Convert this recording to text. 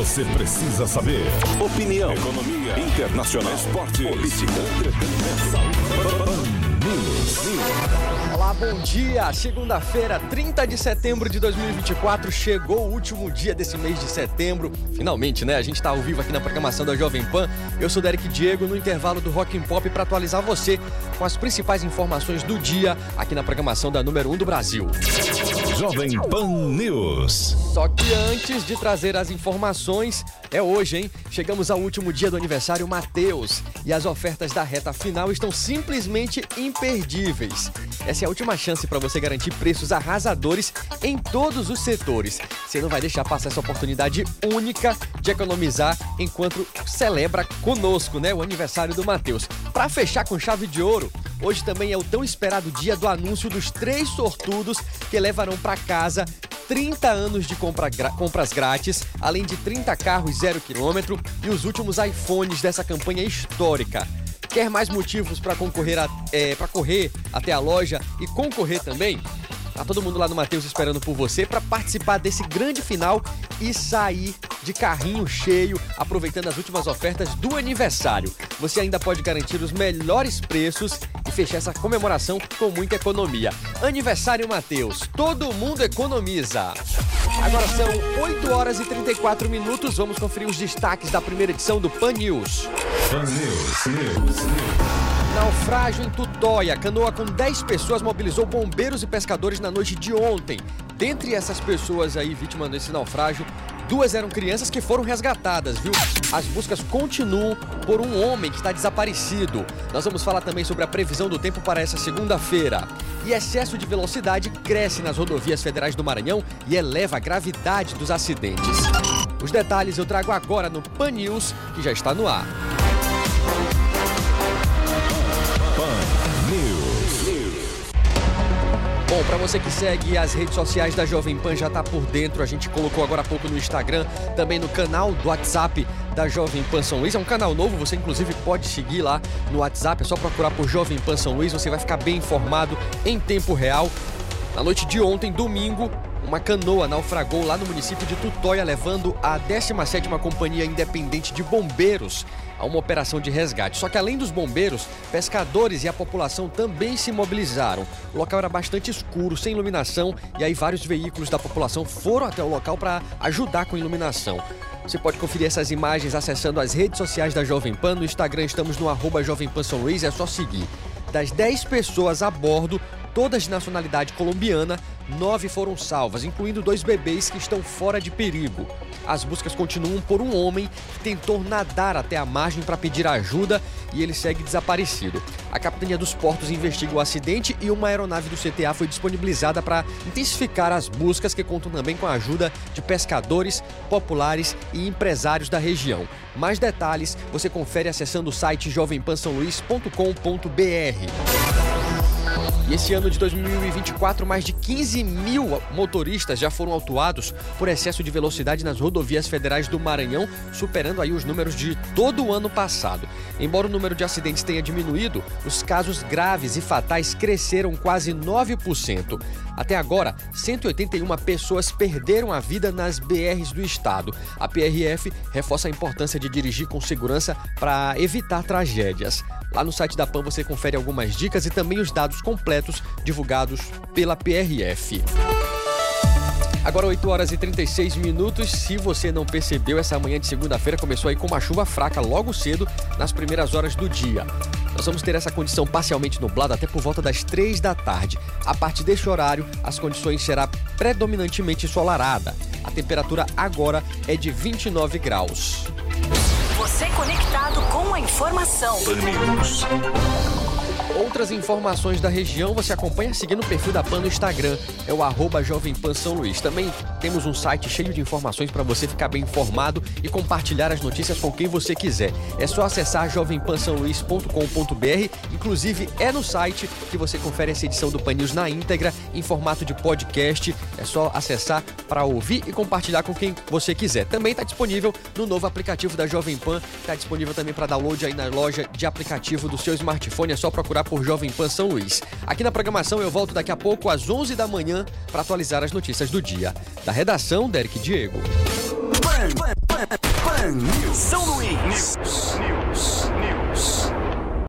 você precisa saber. Opinião, economia, internacional, esporte, política, entretenimento, saúde. Olá, bom dia! Segunda-feira, 30 de setembro de 2024, chegou o último dia desse mês de setembro. Finalmente, né? A gente tá ao vivo aqui na programação da Jovem Pan. Eu sou Derek Diego, no intervalo do Rock and Pop, para atualizar você com as principais informações do dia aqui na programação da número 1 do Brasil. Jovem Pan News. Só que antes de trazer as informações, é hoje, hein? Chegamos ao último dia do aniversário Mateus e as ofertas da reta final estão simplesmente imperdíveis. Essa é a última chance para você garantir preços arrasadores em todos os setores. Você não vai deixar passar essa oportunidade única de economizar enquanto celebra conosco, né? O aniversário do Mateus. Para fechar com chave de ouro, hoje também é o tão esperado dia do anúncio dos 3 sortudos que levarão para casa 30 anos de compras grátis, além de 30 carros 0 km e os últimos iPhones dessa campanha histórica. Quer mais motivos para correr até a loja e concorrer também? Tá todo mundo lá no Mateus esperando por você para participar desse grande final e sair de carrinho cheio, aproveitando as últimas ofertas do aniversário. Você ainda pode garantir os melhores preços e fechar essa comemoração com muita economia. Aniversário Mateus, todo mundo economiza. Agora são 8 horas e 34 minutos, vamos conferir os destaques da primeira edição do Pan News. Pan News. Naufrágio em Tutóia. Canoa com 10 pessoas mobilizou bombeiros e pescadores na noite de ontem. Dentre essas pessoas aí vítimas desse naufrágio, 2 eram crianças que foram resgatadas, viu? As buscas continuam por um homem que está desaparecido. Nós vamos falar também sobre a previsão do tempo para essa segunda-feira. E excesso de velocidade cresce nas rodovias federais do Maranhão e eleva a gravidade dos acidentes. Os detalhes eu trago agora no Pan News, que já está no ar. Bom, para você que segue as redes sociais da Jovem Pan, já tá por dentro. A gente colocou agora há pouco no Instagram, também no canal do WhatsApp da Jovem Pan São Luís. É um canal novo, você inclusive pode seguir lá no WhatsApp. É só procurar por Jovem Pan São Luís, você vai ficar bem informado em tempo real. Na noite de ontem, domingo, uma canoa naufragou lá no município de Tutóia, levando a 17ª Companhia Independente de Bombeiros a uma operação de resgate. Só que além dos bombeiros, pescadores e a população também se mobilizaram. O local era bastante escuro, sem iluminação, e aí vários veículos da população foram até o local para ajudar com a iluminação. Você pode conferir essas imagens acessando as redes sociais da Jovem Pan. No Instagram estamos no @Jovem Pan São Luís, é só seguir. Das 10 pessoas a bordo, todas de nacionalidade colombiana, 9 foram salvas, incluindo 2 bebês que estão fora de perigo. As buscas continuam por um homem que tentou nadar até a margem para pedir ajuda e ele segue desaparecido. A Capitania dos Portos investiga o acidente e uma aeronave do CTA foi disponibilizada para intensificar as buscas, que contam também com a ajuda de pescadores, populares e empresários da região. Mais detalhes você confere acessando o site jovempansaoluís.com.br. E esse ano de 2024, mais de 15 mil motoristas já foram autuados por excesso de velocidade nas rodovias federais do Maranhão, superando aí os números de todo o ano passado. Embora o número de acidentes tenha diminuído, os casos graves e fatais cresceram quase 9%. Até agora, 181 pessoas perderam a vida nas BRs do estado. A PRF reforça a importância de dirigir com segurança para evitar tragédias. Lá no site da PAN você confere algumas dicas e também os dados completos divulgados pela PRF. Agora 8 horas e 36 minutos. Se você não percebeu, essa manhã de segunda-feira começou aí com uma chuva fraca logo cedo nas primeiras horas do dia. Nós vamos ter essa condição parcialmente nublada até por volta das 3 da tarde. A partir deste horário, as condições será predominantemente ensolarada. A temperatura agora é de 29 graus. Você conectado com a informação. Outras informações da região você acompanha seguindo o perfil da PAN no Instagram, é o @Jovem Pan São Luís. Também temos um site cheio de informações para você ficar bem informado e compartilhar as notícias com quem você quiser. É só acessar jovempansaoluís.com.br, inclusive é no site que você confere essa edição do Pan News na íntegra, em formato de podcast. É só acessar para ouvir e compartilhar com quem você quiser. Também está disponível no novo aplicativo da Jovem Pan, está disponível também para download aí na loja de aplicativo do seu smartphone, é só procurar por Jovem Pan São Luís. Aqui na programação eu volto daqui a pouco às 11 da manhã para atualizar as notícias do dia. Da redação, Derek Diego. Pan News. São Luís.